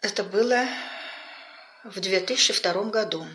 Это было в 2002 году.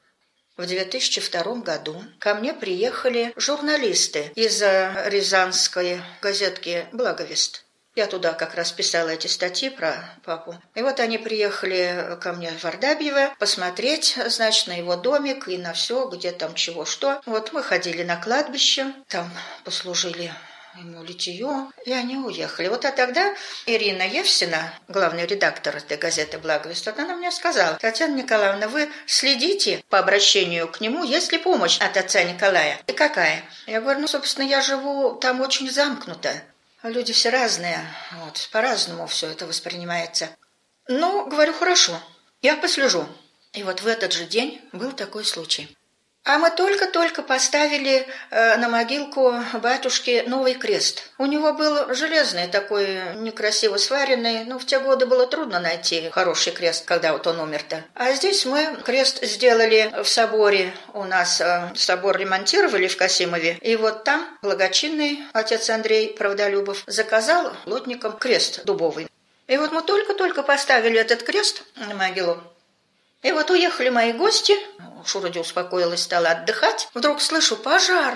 В 2002 году ко мне приехали журналисты из рязанской газетки «Благовест». Я туда как раз писала эти статьи про папу. И вот они приехали ко мне в Ардабьево посмотреть, значит, на его домик и на все, где там чего что. Вот мы ходили на кладбище, там послужили ему литье, и они уехали. Вот а тогда Ирина Евсина, главный редактор этой газеты «Благовест», она мне сказала: Татьяна Николаевна, вы следите по обращению к нему, есть ли помощь от отца Николая? И какая? Я говорю, собственно, я живу там очень замкнуто. Люди все разные, вот, по-разному все это воспринимается. Ну, говорю, хорошо, я послежу. И вот в этот же день был такой случай. А мы только-только поставили на могилку батюшки новый крест. У него был железный такой, некрасиво сваренный. В те годы было трудно найти хороший крест, когда вот он умер-то. А здесь мы крест сделали в соборе. У нас собор ремонтировали в Касимове. И вот там благочинный отец Андрей Правдолюбов заказал плотникам крест дубовый. И вот мы только-только поставили этот крест на могилу. И вот уехали мои гости. Шура успокоилась, стала отдыхать. Вдруг слышу: пожар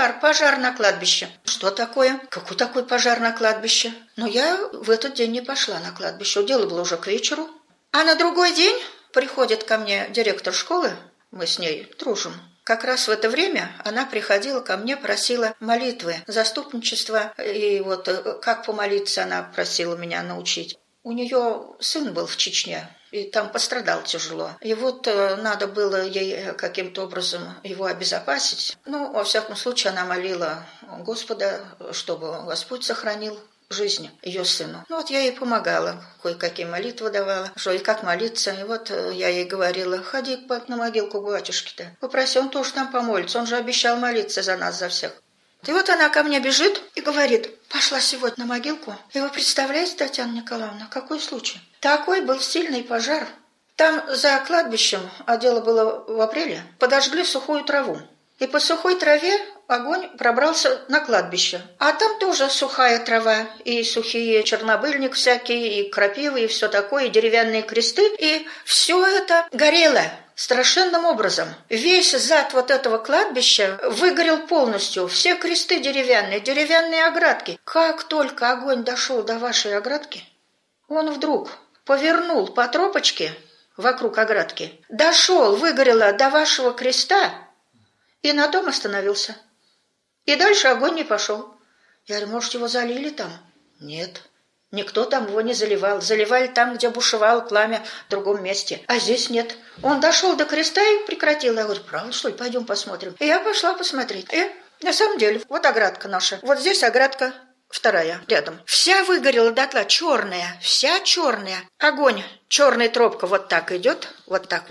на кладбище. Что такое? Какой такой пожар на кладбище? Но я в этот день не пошла на кладбище. Дело было уже к вечеру. А на другой день приходит ко мне директор школы. Мы с ней дружим. Как раз в это время она приходила ко мне, просила молитвы, заступничества. И вот как помолиться она просила меня научить. У нее сын был в Чечне. И там пострадал тяжело. И вот надо было ей каким-то образом его обезопасить. Во всяком случае, она молила Господа, чтобы Господь сохранил жизнь ее сыну. Вот я ей помогала, кое-какие молитвы давала, что и как молиться. И вот я ей говорила: ходи на могилку к батюшке-то, попроси, он тоже там помолится, он же обещал молиться за нас, за всех. И вот она ко мне бежит и говорит: пошла сегодня на могилку. И вы представляете, Татьяна Николаевна, какой случай? Такой был сильный пожар. Там за кладбищем, а дело было в апреле, подожгли сухую траву. И по сухой траве огонь пробрался на кладбище. А там тоже сухая трава, и сухие чернобыльник всякие, и крапивы, и все такое, и деревянные кресты. И все это горело страшенным образом. Весь зад вот этого кладбища выгорел полностью. Все кресты деревянные оградки. Как только огонь дошел до вашей оградки, он вдруг повернул по тропочке вокруг оградки, дошел, выгорело до вашего креста и на том остановился. И дальше огонь не пошел. Я говорю: может, его залили там? Нет. Никто там его не заливал. Заливали там, где бушевало пламя, в другом месте. А здесь нет. Он дошел до креста и прекратил. Я говорю: правда, что ли? Пойдем посмотрим. И я пошла посмотреть. И на самом деле, вот оградка наша. Вот здесь оградка вторая, рядом. Вся выгорела дотла, черная, вся черная. Огонь, черная тропка вот так идет, вот так.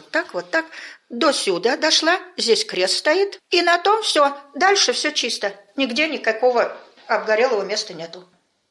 До сюда дошла, здесь крест стоит. И на том все, дальше все чисто. Нигде никакого обгорелого места нету.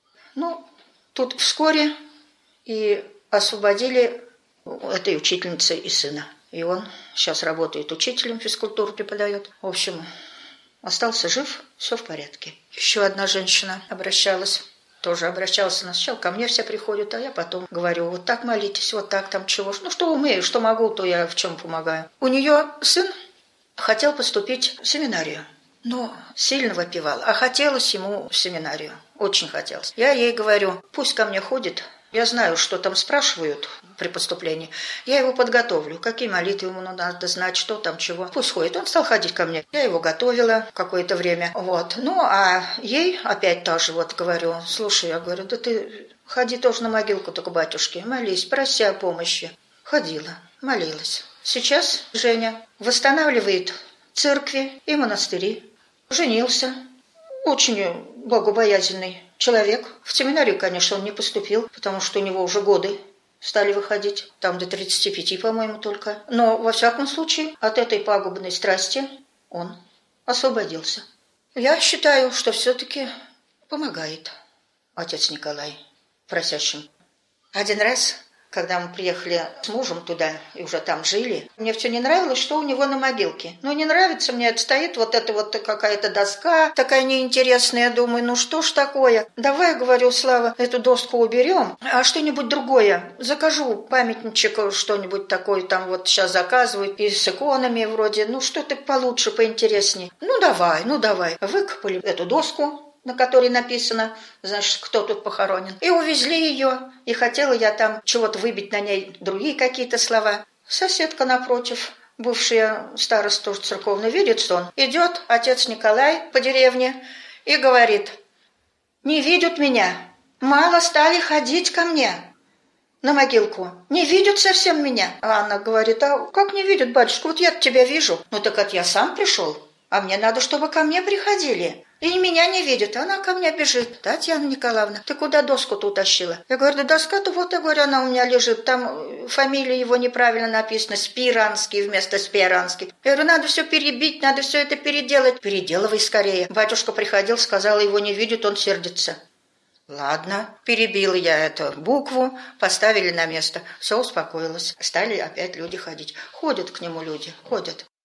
Тут вскоре и освободили этой учительницы и сына. И он сейчас работает учителем, физкультуру преподает. В общем, остался жив, все в порядке. Еще одна женщина обращалась. Сначала ко мне все приходят, а я потом говорю: вот так молитесь, вот так там чего. Что умею, что могу, то я в чем помогаю. У нее сын хотел поступить в семинарию. Но сильно выпивал, а хотелось ему в семинарию. Очень хотелось. Я ей говорю: пусть ко мне ходит. Я знаю, что там спрашивают при поступлении. Я его подготовлю. Какие молитвы ему надо знать, что там, чего. Пусть ходит. Он стал ходить ко мне. Я его готовила какое-то время. Вот. А ей опять тоже говорю: слушай, я говорю, да ты ходи тоже на могилку-то к батюшке. Молись, проси о помощи. Ходила, молилась. Сейчас Женя восстанавливает церкви и монастыри. Женился. Очень богобоязненный человек. В семинарию, конечно, он не поступил, потому что у него уже годы стали выходить. Там до 35, по-моему, только. Но, во всяком случае, от этой пагубной страсти он освободился. Я считаю, что все-таки помогает отец Николай просящим. Один раз Когда мы приехали с мужем туда и уже там жили, мне все не нравилось, что у него на могилке. Ну, не нравится мне, это стоит вот эта вот какая-то доска, такая неинтересная. Я думаю, ну что ж такое? Давай, говорю, Слава, эту доску уберем, а что-нибудь другое. Закажу памятничек, что-нибудь такое там вот сейчас заказывают, и с иконами вроде, ну что-то получше, поинтереснее. Ну, давай. Выкопали эту доску, на которой написано, значит, кто тут похоронен. И увезли ее. И хотела я там чего-то выбить на ней другие какие-то слова. Соседка напротив, бывшая староста церковный, видит, что он идет, отец Николай по деревне, и говорит: «Не видят меня, мало стали ходить ко мне на могилку. Не видят совсем меня». А она говорит: «А как не видят, батюшка, вот я тебя вижу». «Ну так это я сам пришел, а мне надо, чтобы ко мне приходили». И меня не видит. Она ко мне бежит: «Татьяна Николаевна, ты куда доску-то утащила?» Я говорю: «Да доска-то вот, я говорю, она у меня лежит. Там фамилия его неправильно написана, Спиранский вместо Спиранский». Я говорю: «Надо все перебить, надо все это переделать». «Переделывай скорее». Батюшка приходил, сказал, его не видит, он сердится. Ладно, перебила я эту букву, поставили на место. Все успокоилось. Стали опять люди ходить. Ходят к нему люди, ходят.